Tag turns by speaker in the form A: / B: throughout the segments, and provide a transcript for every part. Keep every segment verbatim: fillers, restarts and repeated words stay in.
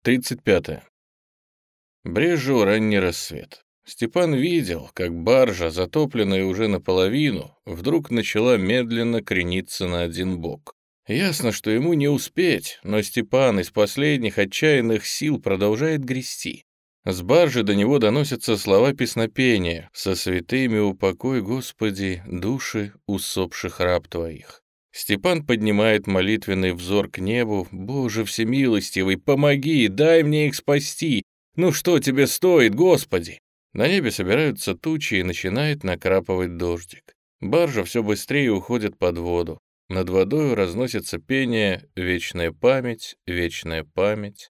A: тридцать пятое. Брезжил ранний рассвет. Степан видел, как баржа, затопленная уже наполовину, вдруг начала медленно крениться на один бок. Ясно, что ему не успеть, но Степан из последних отчаянных сил продолжает грести. С баржи до него доносятся слова песнопения: «Со святыми упокой, Господи, души усопших раб Твоих». Степан поднимает молитвенный взор к небу: «Боже всемилостивый, помоги, дай мне их спасти! Ну что тебе стоит, Господи?» На небе собираются тучи и начинает накрапывать дождик. Баржа все быстрее уходит под воду. Над водой разносится пение: «Вечная память, вечная память,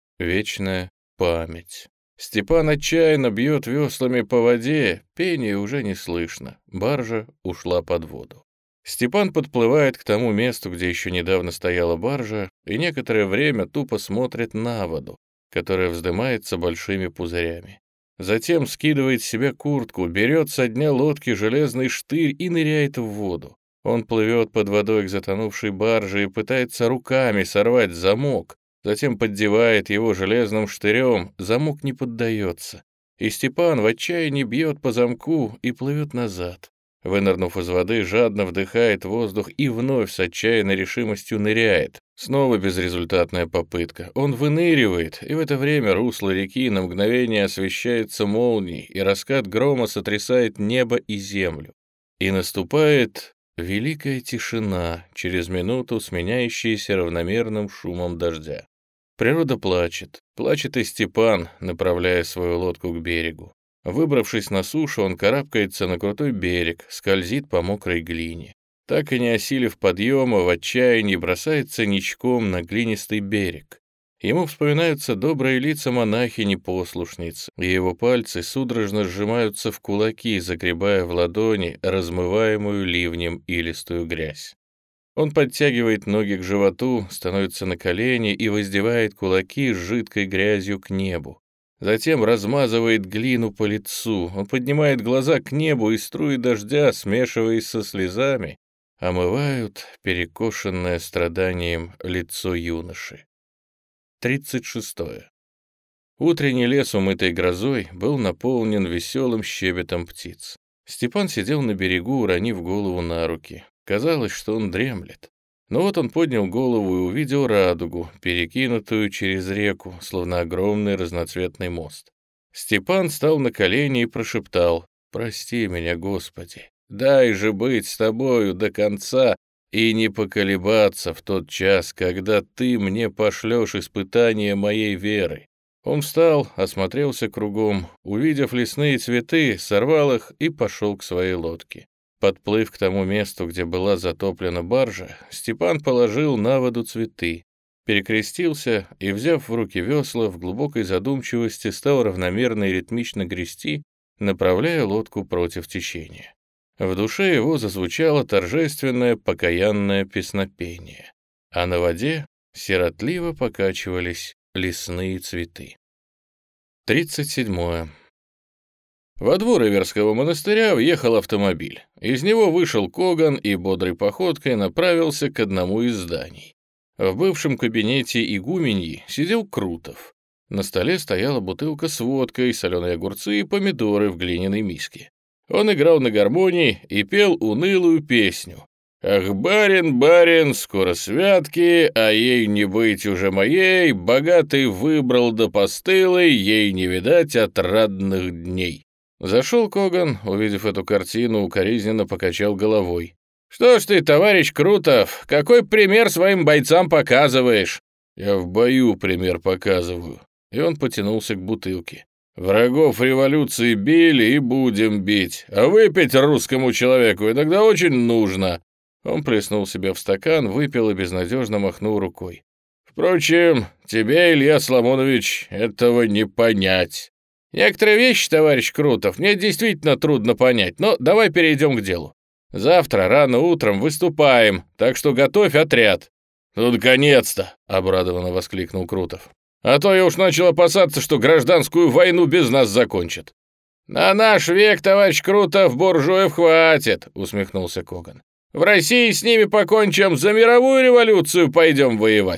A: вечная память». Степан отчаянно бьет веслами по воде, пение уже не слышно, баржа ушла под воду. Степан подплывает к тому месту, где еще недавно стояла баржа, и некоторое время тупо смотрит на воду, которая вздымается большими пузырями. Затем скидывает с себя куртку, берет со дня лодки железный штырь и ныряет в воду. Он плывет под водой к затонувшей барже и пытается руками сорвать замок, затем поддевает его железным штырем, замок не поддается. И Степан в отчаянии бьет по замку и плывет назад. Вынырнув из воды, жадно вдыхает воздух и вновь с отчаянной решимостью ныряет. Снова безрезультатная попытка. Он выныривает, и в это время русло реки на мгновение освещается молнией, и раскат грома сотрясает небо и землю. И наступает великая тишина, через минуту сменяющаяся равномерным шумом дождя. Природа плачет. Плачет и Степан, направляя свою лодку к берегу. Выбравшись на сушу, он карабкается на крутой берег, скользит по мокрой глине. Так и не осилив подъема, в отчаянии бросается ничком на глинистый берег. Ему вспоминаются добрые лица монахини-послушниц, и его пальцы судорожно сжимаются в кулаки, загребая в ладони размываемую ливнем илистую грязь. Он подтягивает ноги к животу, становится на колени и воздевает кулаки с жидкой грязью к небу. Затем размазывает глину по лицу. Он поднимает глаза к небу, и струи дождя, смешиваясь со слезами, омывают перекошенное страданием лицо юноши. тридцать шестое. Утренний лес, умытый грозой, был наполнен веселым щебетом птиц. Степан сидел на берегу, уронив голову на руки. Казалось, что он дремлет. Но вот он поднял голову и увидел радугу, перекинутую через реку, словно огромный разноцветный мост. Степан стал на колени и прошептал: «Прости меня, Господи, дай же быть с тобою до конца и не поколебаться в тот час, когда ты мне пошлешь испытание моей веры». Он встал, осмотрелся кругом, увидев лесные цветы, сорвал их и пошел к своей лодке. Подплыв к тому месту, где была затоплена баржа, Степан положил на воду цветы, перекрестился и, взяв в руки весла, в глубокой задумчивости стал равномерно и ритмично грести, направляя лодку против течения. В душе его зазвучало торжественное покаянное песнопение, а на воде сиротливо покачивались лесные цветы. тридцать седьмое. Во двор Иверского монастыря въехал автомобиль. Из него вышел Коган и бодрой походкой направился к одному из зданий. В бывшем кабинете игуменьи сидел Крутов. На столе стояла бутылка с водкой, соленые огурцы и помидоры в глиняной миске. Он играл на гармонии и пел унылую песню. «Ах, барин, барин, скоро святки, а ей не быть уже моей, богатый выбрал да постылый, ей не видать отрадных дней». Зашел Коган, увидев эту картину, укоризненно покачал головой. «Что ж ты, товарищ Крутов, какой пример своим бойцам показываешь?» «Я в бою пример показываю». И он потянулся к бутылке. «Врагов революции били и будем бить, а выпить русскому человеку иногда очень нужно». Он плеснул себя в стакан, выпил и безнадежно махнул рукой. «Впрочем, тебе, Илья Соломонович, этого не понять». «Некоторые вещи, товарищ Крутов, мне действительно трудно понять, но давай перейдем к делу. Завтра рано утром выступаем, так что готовь отряд». «Ну, наконец-то!» — обрадованно воскликнул Крутов. «А то я уж начал опасаться, что гражданскую войну без нас закончат». «На наш век, товарищ Крутов, буржуев хватит», — усмехнулся Коган. «В России с ними покончим, за мировую революцию пойдем воевать.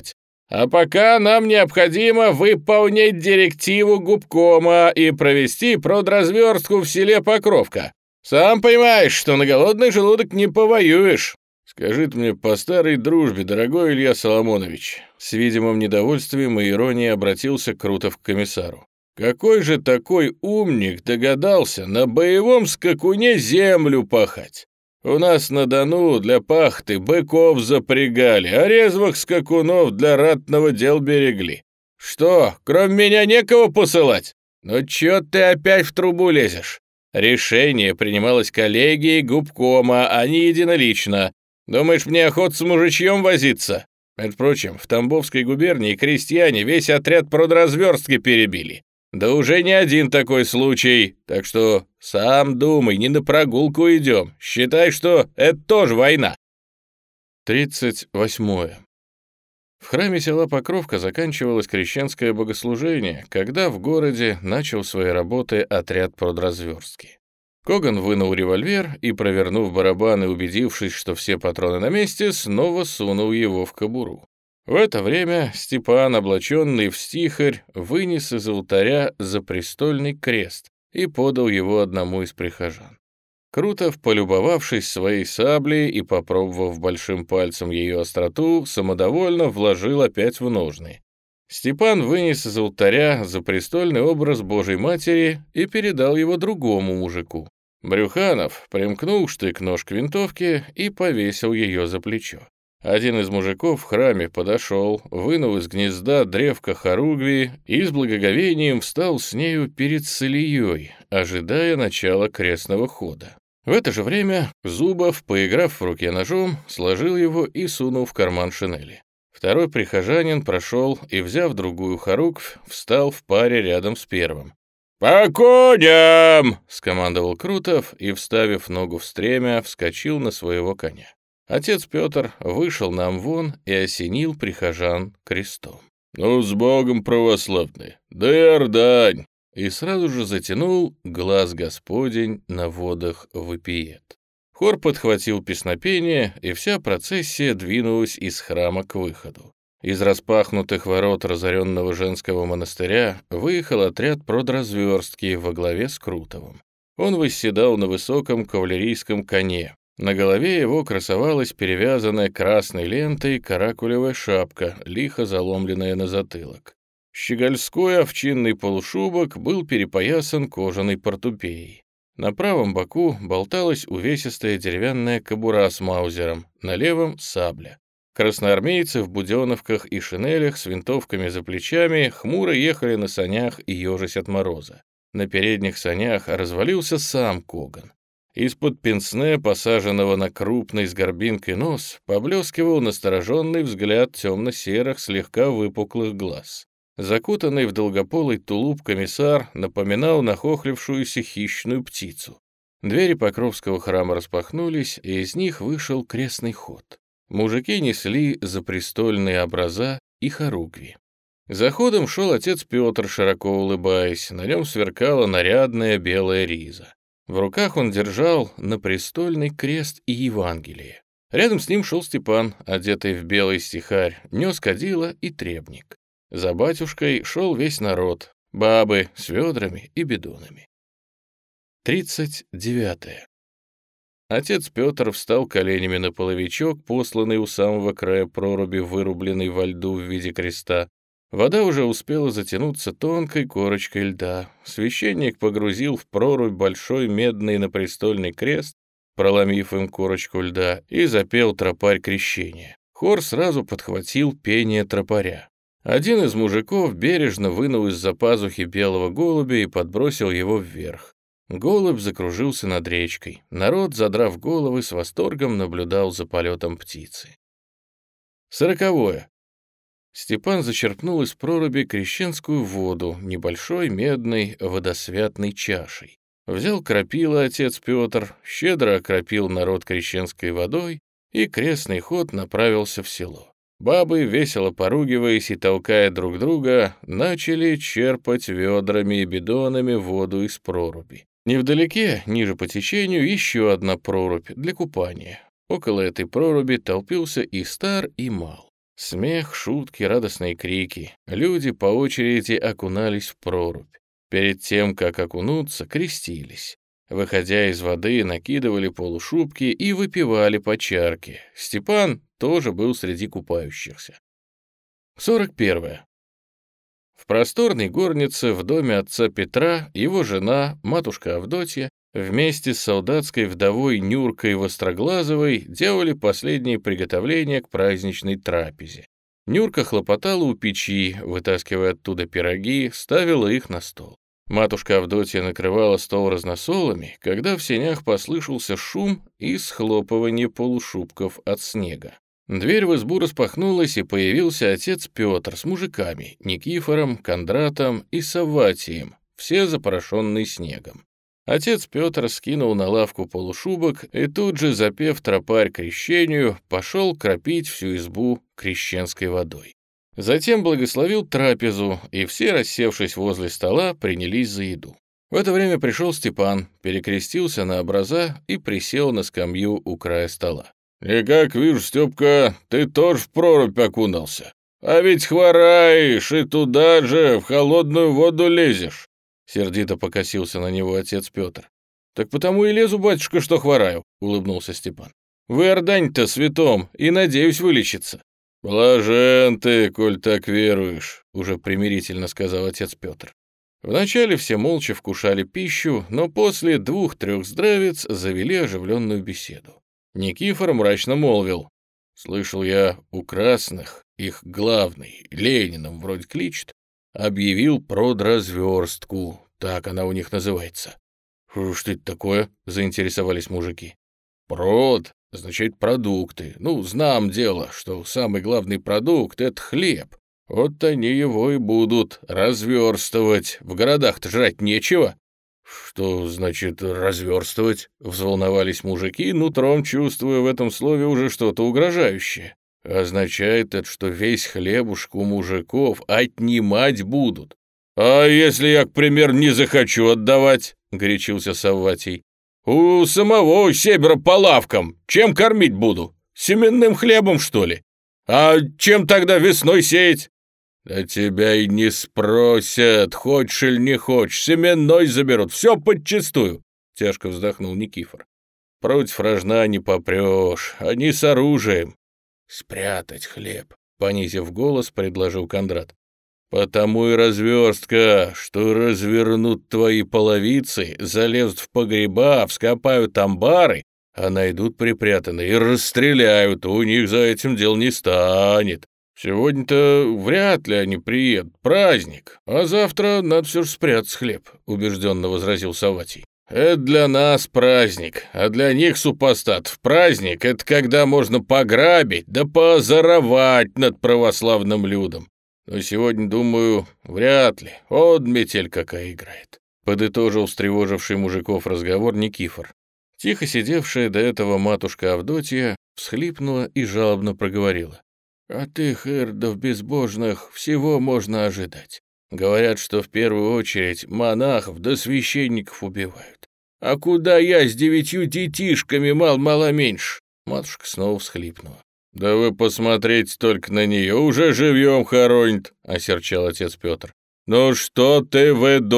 A: А пока нам необходимо выполнить директиву губкома и провести продразверстку в селе Покровка. Сам понимаешь, что на голодный желудок не повоюешь. Скажи мне по старой дружбе, дорогой Илья Соломонович». С видимым недовольствием и иронией обратился Крутов к комиссару. «Какой же такой умник догадался на боевом скакуне землю пахать? У нас на Дону для пахты быков запрягали, а резвых скакунов для ратного дел берегли. Что, кроме меня некого посылать? Ну чё ты опять в трубу лезешь? Решение принималось коллегией губкома, а не единолично. Думаешь, мне охота с мужичьем возиться? Между прочим, в Тамбовской губернии крестьяне весь отряд продразверстки перебили. Да уже не один такой случай, так что сам думай, не на прогулку идем. Считай, что это тоже война». тридцать восьмое. В храме села Покровка заканчивалось крещенское богослужение, когда в городе начал свои работы отряд продразверстки. Коган вынул револьвер и, провернув барабан и убедившись, что все патроны на месте, снова сунул его в кобуру. В это время Степан, облаченный в стихарь, вынес из алтаря запрестольный крест и подал его одному из прихожан. Крутов, полюбовавшись своей саблей и попробовав большим пальцем ее остроту, самодовольно вложил опять в ножны. Степан вынес из алтаря запрестольный образ Божьей Матери и передал его другому мужику. Брюханов примкнул штык-нож к винтовке и повесил ее за плечо. Один из мужиков в храме подошел, вынул из гнезда древко хоругви и с благоговением встал с нею перед Солией, ожидая начала крестного хода. В это же время Зубов, поиграв в руке ножом, сложил его и сунул в карман шинели. Второй прихожанин прошел и, взяв другую хоругвь, встал в паре рядом с первым. «По коням!» — скомандовал Крутов и, вставив ногу в стремя, вскочил на своего коня. Отец Петр вышел на амвон и осенил прихожан крестом. «Ну, с Богом, православные! Да и ордань!» И сразу же затянул «Глаз Господень на водах вопиет». Хор подхватил песнопение, и вся процессия двинулась из храма к выходу. Из распахнутых ворот разоренного женского монастыря выехал отряд продразверстки во главе с Крутовым. Он восседал на высоком кавалерийском коне. На голове его красовалась перевязанная красной лентой каракулевая шапка, лихо заломленная на затылок. Щегольской овчинный полушубок был перепоясан кожаной портупеей. На правом боку болталась увесистая деревянная кобура с маузером, на левом — сабля. Красноармейцы в буденовках и шинелях с винтовками за плечами хмуро ехали на санях и ежась от мороза. На передних санях развалился сам Коган. Из-под пенсне, посаженного на крупный с горбинкой нос, поблескивал настороженный взгляд темно-серых, слегка выпуклых глаз. Закутанный в долгополый тулуп комиссар напоминал нахохлившуюся хищную птицу. Двери Покровского храма распахнулись, и из них вышел крестный ход. Мужики несли запрестольные образа и хоругви. За ходом шел отец Петр, широко улыбаясь, на нем сверкала нарядная белая риза. В руках он держал напрестольный крест и Евангелие. Рядом с ним шел Степан, одетый в белый стихарь, нес кадила и требник. За батюшкой шел весь народ, бабы с ведрами и бидонами. тридцать девятое. Отец Петр встал коленями на половичок, посланный у самого края проруби, вырубленный во льду в виде креста. Вода уже успела затянуться тонкой корочкой льда. Священник погрузил в прорубь большой медный напрестольный крест, проломив им корочку льда, и запел тропарь крещения. Хор сразу подхватил пение тропаря. Один из мужиков бережно вынул из-за пазухи белого голубя и подбросил его вверх. Голубь закружился над речкой. Народ, задрав головы, с восторгом наблюдал за полетом птицы. Сороковое. Степан зачерпнул из проруби крещенскую воду небольшой медной водосвятной чашей. Взял крапила отец Петр, щедро окропил народ крещенской водой, и крестный ход направился в село. Бабы, весело поругиваясь и толкая друг друга, начали черпать ведрами и бидонами воду из проруби. Невдалеке, ниже по течению, еще одна прорубь для купания. Около этой проруби толпился и стар, и мал. Смех, шутки, радостные крики. Люди по очереди окунались в прорубь. Перед тем, как окунуться, крестились. Выходя из воды, накидывали полушубки и выпивали по чарке. Степан тоже был среди купающихся. сорок первое. В просторной горнице в доме отца Петра его жена, матушка Авдотья, вместе с солдатской вдовой Нюркой Востроглазовой делали последние приготовления к праздничной трапезе. Нюрка хлопотала у печи, вытаскивая оттуда пироги, ставила их на стол. Матушка Авдотья накрывала стол разносолами, когда в сенях послышался шум и схлопывание полушубков от снега. Дверь в избу распахнулась, и появился отец Петр с мужиками, Никифором, Кондратом и Савватием, все запорошенные снегом. Отец Петр скинул на лавку полушубок и тут же, запев тропарь крещению, пошел кропить всю избу крещенской водой. Затем благословил трапезу, и все, рассевшись возле стола, принялись за еду. В это время пришел Степан, перекрестился на образа и присел на скамью у края стола. «И как вижу, Степка, ты тоже в прорубь окунался. А ведь хвораешь и туда же в холодную воду лезешь». Сердито покосился на него отец Петр. «Так потому и лезу, батюшка, что хвораю», — улыбнулся Степан. «В Иордань-то святом, и надеюсь вылечиться». «Блажен ты, коль так веруешь», — уже примирительно сказал отец Петр. Вначале все молча вкушали пищу, но после двух-трех здравиц завели оживленную беседу. Никифор мрачно молвил: «Слышал я, у красных их главный, Лениным вроде кличет, объявил продразверстку, так она у них называется». «Что это такое?» — заинтересовались мужики. «Прод означает продукты. Ну, знам дело, что самый главный продукт — это хлеб. Вот они его и будут разверстывать. В городах-то жрать нечего». «Что значит разверстывать?» — взволновались мужики, нутром чувствуя в этом слове уже что-то угрожающее. «Означает это, что весь хлебушек у мужиков отнимать будут». «А если я, к примеру, не захочу отдавать?» — горячился Савватий. «У самого себера по лавкам. Чем кормить буду? Семенным хлебом, что ли? А чем тогда весной сеять?» «Да тебя и не спросят, хочешь или не хочешь, семенной заберут, все подчистую», — тяжко вздохнул Никифор. «Против рожна не попрешь, они с оружием». «Спрятать хлеб», — понизив голос, предложил Кондрат. «Потому и разверстка, что развернут твои половицы, залезут в погреба, вскопают амбары, а найдут припрятанные и расстреляют, у них за этим дел не станет. Сегодня-то вряд ли они приедут, праздник, а завтра надо все же спрятать хлеб», — убежденно возразил Савватий. «Это для нас праздник, а для них, супостатов, праздник — это когда можно пограбить да позоровать над православным людом. Но сегодня, думаю, вряд ли, вот метель какая играет», — подытожил встревоживший мужиков разговор Никифор. Тихо сидевшая до этого матушка Авдотья всхлипнула и жалобно проговорила: «От их ирдов безбожных всего можно ожидать. Говорят, что в первую очередь монахов да священников убивают. А куда я с девятью детишками, мал-мало меньше?» Матушка снова всхлипнула. «Да вы посмотрите только на нее, уже живьем хоронит», — осерчал отец Петр. «Ну что ты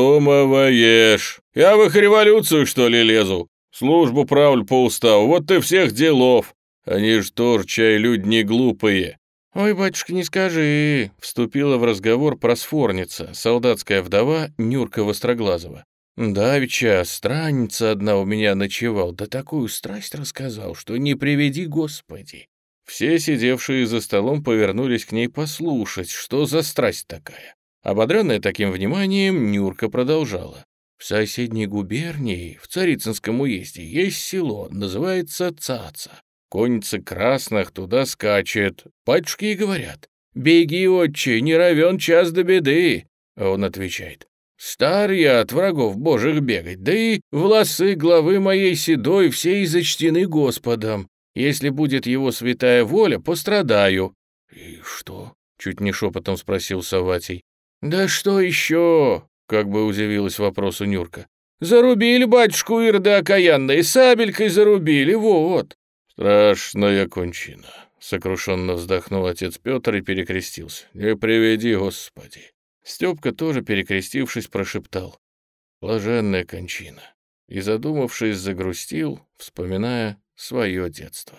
A: выдумываешь? Я в их революцию, что ли, лезу? Службу правлю по уставу, вот и всех делов. Они ж тоже, чай, люди не глупые». «Ой, батюшка, не скажи», — вступила в разговор просфорница, солдатская вдова Нюрка Востроглазова. «Давеча странница одна у меня ночевал, да такую страсть рассказал, что не приведи Господи». Все сидевшие за столом повернулись к ней послушать, что за страсть такая. Ободренная таким вниманием, Нюрка продолжала. «В соседней губернии, в Царицынском уезде, есть село, называется Цаца. Конница красных туда скачет. Батюшки и говорят: «Беги, отче, не равен час до беды». А он отвечает: «Стар я от врагов божьих бегать, да и волосы главы моей седой все изочтены Господом. Если будет его святая воля, пострадаю». «И что?» — чуть не шепотом спросил Савватий. «Да что еще?» — как бы удивилась вопросу Нюрка. «Зарубили батюшку Ирда окаянной, сабелькой зарубили, вот». «Страшная кончина. — сокрушенно вздохнул отец Петр и перекрестился. «Не приведи, Господи!» Степка, тоже перекрестившись, прошептал: «Блаженная кончина», и, задумавшись, загрустил, вспоминая свое детство.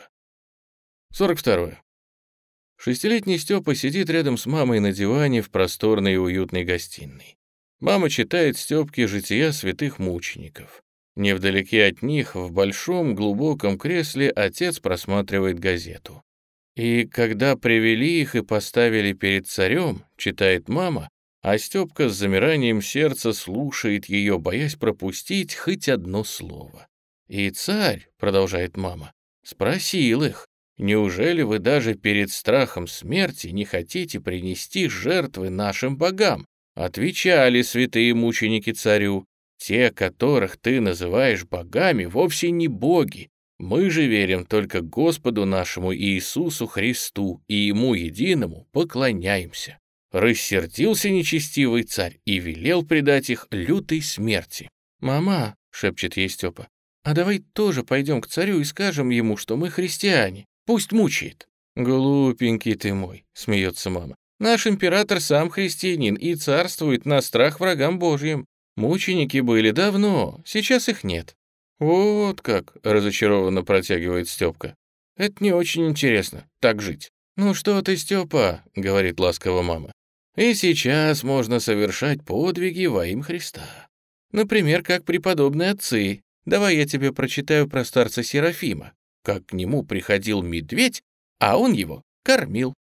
A: сорок второе. Шестилетний Степа сидит рядом с мамой на диване в просторной и уютной гостиной. Мама читает Степке жития святых мучеников. Невдалеке от них, в большом глубоком кресле, отец просматривает газету. И когда привели их и поставили перед царем, читает мама, а Степка с замиранием сердца слушает ее, боясь пропустить хоть одно слово. И царь, продолжает мама, спросил их: «Неужели вы даже перед страхом смерти не хотите принести жертвы нашим богам?» Отвечали святые мученики царю: «Те, которых ты называешь богами, вовсе не боги. Мы же верим только Господу нашему Иисусу Христу, и Ему единому поклоняемся». Рассердился нечестивый царь и велел предать их лютой смерти. «Мама», — шепчет ей Степа, «а давай тоже пойдем к царю и скажем ему, что мы христиане. Пусть мучает». «Глупенький ты мой», — смеется мама. «Наш император сам христианин и царствует на страх врагам Божьим. Мученики были давно, сейчас их нет». «Вот как», — разочарованно протягивает Степка. «Это не очень интересно, так жить». «Ну что ты, Степа», — говорит ласково мама. «И сейчас можно совершать подвиги во имя Христа. Например, как преподобные отцы. Давай я тебе прочитаю про старца Серафима, как к нему приходил медведь, а он его кормил».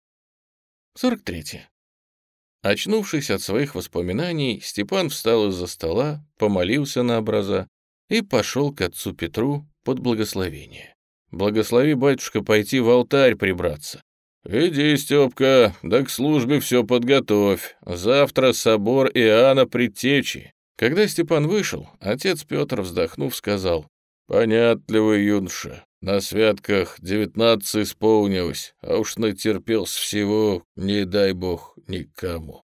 A: сорок третье. Очнувшись от своих воспоминаний, Степан встал из-за стола, помолился на образа и пошел к отцу Петру под благословение. «Благослови, батюшка, пойти в алтарь прибраться». «Иди, Степка, да к службе все подготовь. Завтра собор Иоанна Предтечи». Когда Степан вышел, отец Петр, вздохнув, сказал: «Понятливый юноша, на святках девятнадцать исполнилось, а уж натерпелся всего, не дай бог, никому».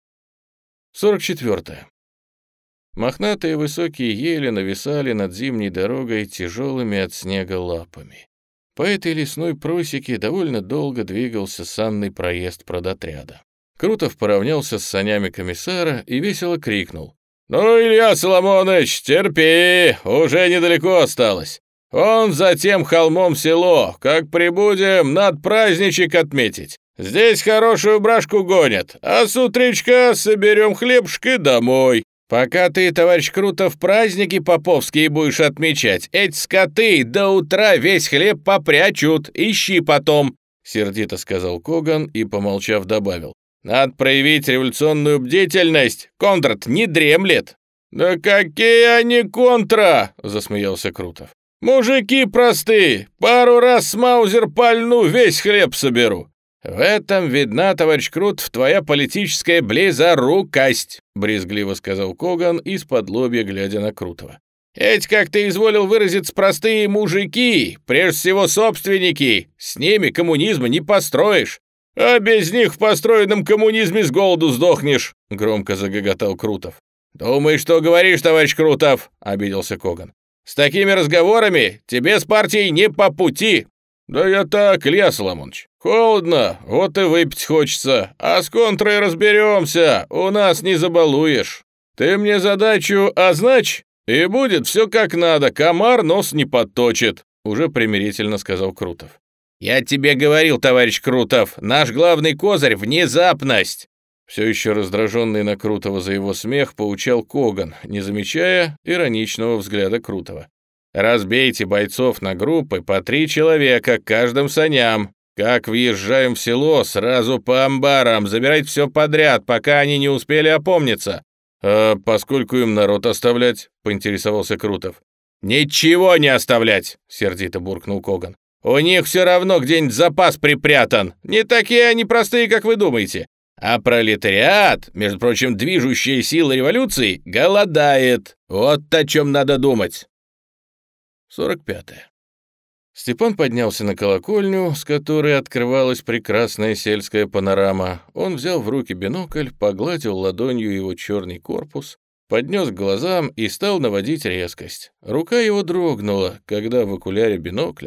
A: сорок четвертое. Мохнатые высокие ели нависали над зимней дорогой тяжелыми от снега лапами. По этой лесной просеке довольно долго двигался санный проезд продотряда. Крутов поравнялся с санями комиссара и весело крикнул: «Ну, Илья Соломоныч, терпи, уже недалеко осталось. Он за тем холмом село, как прибудем, надо праздничек отметить. Здесь хорошую брашку гонят, а с утречка соберем хлебушек и домой. Пока ты, товарищ Крутов, праздники поповские будешь отмечать, эти скоты до утра весь хлеб попрячут, ищи потом», — сердито сказал Коган и, помолчав, добавил: «Надо проявить революционную бдительность, Кондрат не дремлет». «Да какие они контра!» — засмеялся Крутов. «Мужики простые, пару раз с маузер пальну, весь хлеб соберу». «В этом видна, товарищ Крутов, твоя политическая близорукость», — брезгливо сказал Коган, из-под лобья глядя на Крутова. «Эти, как ты изволил выразиться, простые мужики, прежде всего собственники, с ними коммунизма не построишь». «А без них в построенном коммунизме с голоду сдохнешь», — громко загоготал Крутов. «Думаешь, что говоришь, товарищ Крутов?» — обиделся Коган. «С такими разговорами тебе с партией не по пути». «Да я так, Илья Соломонович. Холодно, вот и выпить хочется. А с контрой разберемся, у нас не забалуешь. Ты мне задачу означь, и будет все как надо, комар нос не подточит», — уже примирительно сказал Крутов. «Я тебе говорил, товарищ Крутов, наш главный козырь — внезапность!» Все еще раздраженный на Крутова за его смех, поучал Коган, не замечая ироничного взгляда Крутова. «Разбейте бойцов на группы по три человека к каждым саням. Как въезжаем в село, сразу по амбарам, забирайте все подряд, пока они не успели опомниться». «А поскольку им народ оставлять?» — поинтересовался Крутов. «Ничего не оставлять!» — сердито буркнул Коган. «У них все равно где-нибудь запас припрятан. Не такие они простые, как вы думаете. А пролетариат, между прочим, движущая сила революции, голодает. Вот о чем надо думать». сорок пятое. Степан поднялся на колокольню, с которой открывалась прекрасная сельская панорама. Он взял в руки бинокль, погладил ладонью его черный корпус, поднес к глазам и стал наводить резкость. Рука его дрогнула, когда в окуляре бинокля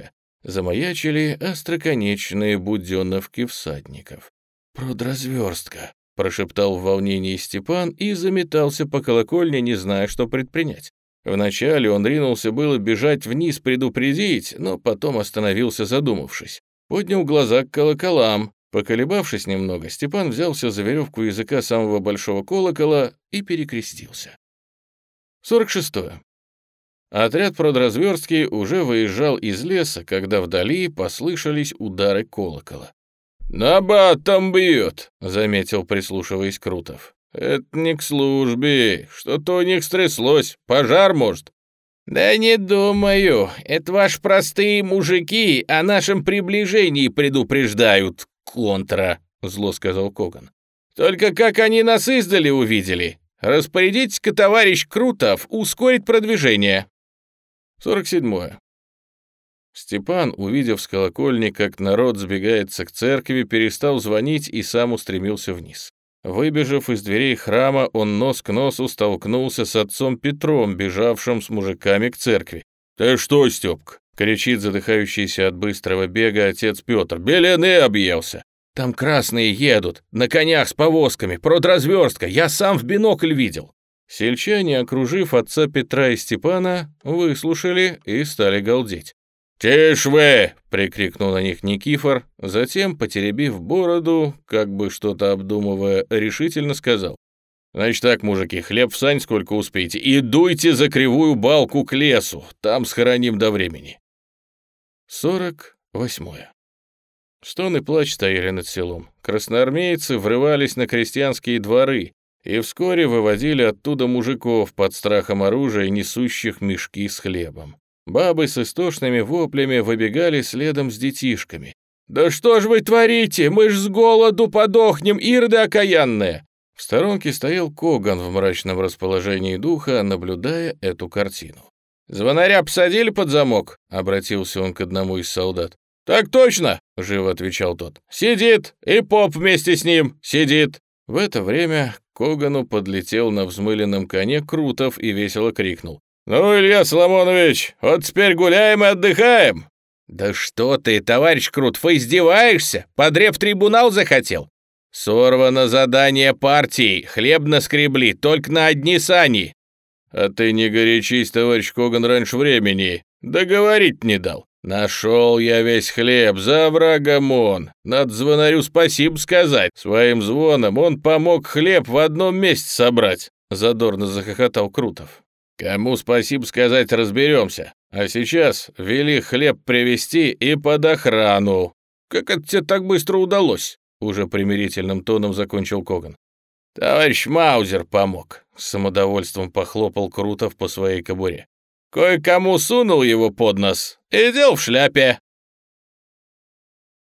A: Замаячили остроконечные буденовки всадников. «Продразверстка», — прошептал в волнении Степан и заметался по колокольне, не зная, что предпринять. Вначале он ринулся было бежать вниз предупредить, но потом остановился, задумавшись. Поднял глаза к колоколам. Поколебавшись немного, Степан взялся за веревку языка самого большого колокола и перекрестился. сорок шестое. Отряд продразверстки уже выезжал из леса, когда вдали послышались удары колокола. «Набат там бьет», — заметил, прислушиваясь Крутов. «Это не к службе, что-то у них стряслось, пожар, может?» «Да не думаю, это ваши простые мужики о нашем приближении предупреждают, контра», — зло сказал Коган. «Только как они нас издали увидели. Распорядитесь-ка, товарищ Крутов, ускорить продвижение». сорок седьмое. Степан, увидев с колокольни, как народ сбегается к церкви, перестал звонить и сам устремился вниз. Выбежав из дверей храма, он нос к носу столкнулся с отцом Петром, бежавшим с мужиками к церкви. «Ты что, Степка?» — кричит задыхающийся от быстрого бега отец Петр. «Белены объелся! Там красные едут, на конях с повозками, продразверстка, я сам в бинокль видел!» Сельчане, окружив отца Петра и Степана, выслушали и стали галдеть. «Тише вы!» — прикрикнул на них Никифор, затем, потеребив бороду, как бы что-то обдумывая, решительно сказал. «Значит так, мужики, хлеб в сань сколько успеете, и дуйте за кривую балку к лесу, там схороним до времени». сорок восьмое. Стон и плач стояли над селом. Красноармейцы врывались на крестьянские дворы и вскоре выводили оттуда мужиков под страхом оружия, несущих мешки с хлебом. Бабы с истошными воплями выбегали следом с детишками. «Да что ж вы творите? Мы ж с голоду подохнем, ирды окаянные!» В сторонке стоял Коган в мрачном расположении духа, наблюдая эту картину. «Звонаря посадили под замок?» — обратился он к одному из солдат. «Так точно!» — живо отвечал тот. «Сидит! И поп вместе с ним! Сидит!» В это время к Когану подлетел на взмыленном коне Крутов и весело крикнул. «Ну, Илья Соломонович, вот теперь гуляем и отдыхаем!» «Да что ты, товарищ Крутов, издеваешься? Подребтрибунал захотел?» «Сорвано задание партии, хлеб наскребли, только на одни сани». «А ты не горячись, товарищ Коган, раньше времени. Договорить не дал. Нашел я весь хлеб, за врагом он. Надо звонарю спасибо сказать. Своим звоном он помог хлеб в одном месте собрать», — задорно захохотал Крутов. «Кому спасибо сказать, разберемся. А сейчас вели хлеб привезти и под охрану». «Как это тебе так быстро удалось?» — уже примирительным тоном закончил Коган. «Товарищ Маузер помог», — с самодовольством похлопал Крутов по своей кобуре. «Кое-кому сунул его под нос и дел в шляпе».